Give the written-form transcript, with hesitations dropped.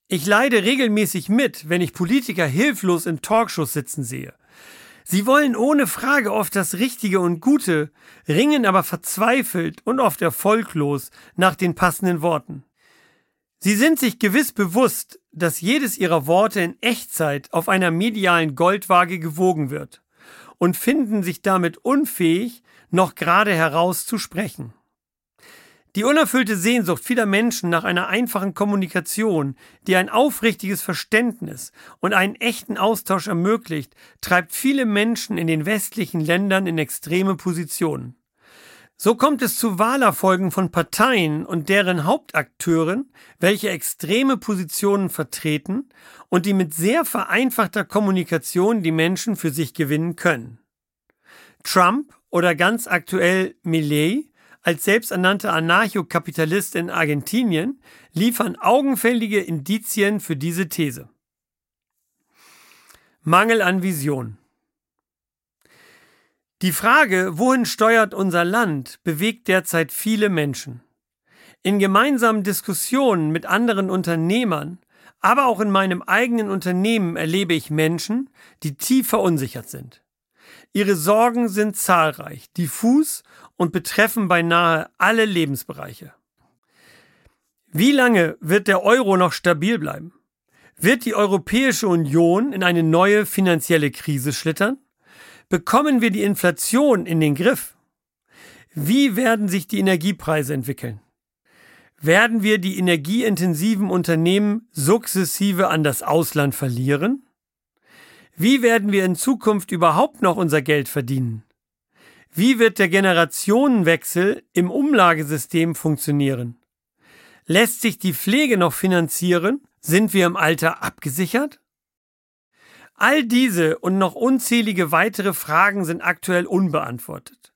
Ich leide regelmäßig mit, wenn ich Politiker hilflos in Talkshows sitzen sehe. Sie wollen ohne Frage oft das Richtige und Gute, ringen aber verzweifelt und oft erfolglos nach den passenden Worten. Sie sind sich gewiss bewusst, dass jedes ihrer Worte in Echtzeit auf einer medialen Goldwaage gewogen wird und finden sich damit unfähig, noch gerade heraus zu sprechen. Die unerfüllte Sehnsucht vieler Menschen nach einer einfachen Kommunikation, die ein aufrichtiges Verständnis und einen echten Austausch ermöglicht, treibt viele Menschen in den westlichen Ländern in extreme Positionen. So kommt es zu Wahlerfolgen von Parteien und deren Hauptakteuren, welche extreme Positionen vertreten und die mit sehr vereinfachter Kommunikation die Menschen für sich gewinnen können. Trump oder ganz aktuell Milei als selbsternannter Anarchokapitalist in Argentinien liefern augenfällige Indizien für diese These. Mangel an Vision. Die Frage, wohin steuert unser Land, bewegt derzeit viele Menschen. In gemeinsamen Diskussionen mit anderen Unternehmern, aber auch in meinem eigenen Unternehmen erlebe ich Menschen, die tief verunsichert sind. Ihre Sorgen sind zahlreich, diffus und betreffen beinahe alle Lebensbereiche. Wie lange wird der Euro noch stabil bleiben? Wird die Europäische Union in eine neue finanzielle Krise schlittern? Bekommen wir die Inflation in den Griff? Wie werden sich die Energiepreise entwickeln? Werden wir die energieintensiven Unternehmen sukzessive an das Ausland verlieren? Wie werden wir in Zukunft überhaupt noch unser Geld verdienen? Wie wird der Generationenwechsel im Umlagesystem funktionieren? Lässt sich die Pflege noch finanzieren? Sind wir im Alter abgesichert? All diese und noch unzählige weitere Fragen sind aktuell unbeantwortet.